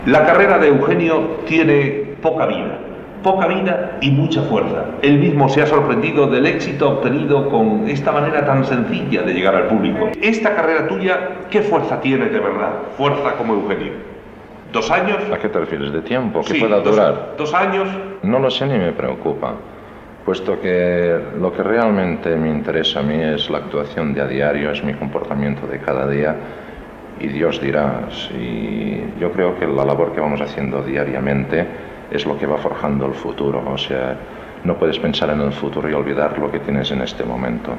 La carrera de Eugenio tiene poca vida y mucha fuerza. Él mismo se ha sorprendido del éxito obtenido con esta manera tan sencilla de llegar al público. Esta carrera tuya, ¿qué fuerza tiene de verdad? Fuerza como Eugenio. ¿2 años? ¿A qué te refieres? ¿De tiempo? ¿Que Sí, pueda durar? 2 años. No lo sé ni me preocupa, puesto que lo que realmente me interesa a mí es la actuación de a diario, es mi comportamiento de cada día. Y Dios dirá, si yo creo que la labor que vamos haciendo diariamente es lo que va forjando el futuro. O sea, no puedes pensar en el futuro y olvidar lo que tienes en este momento.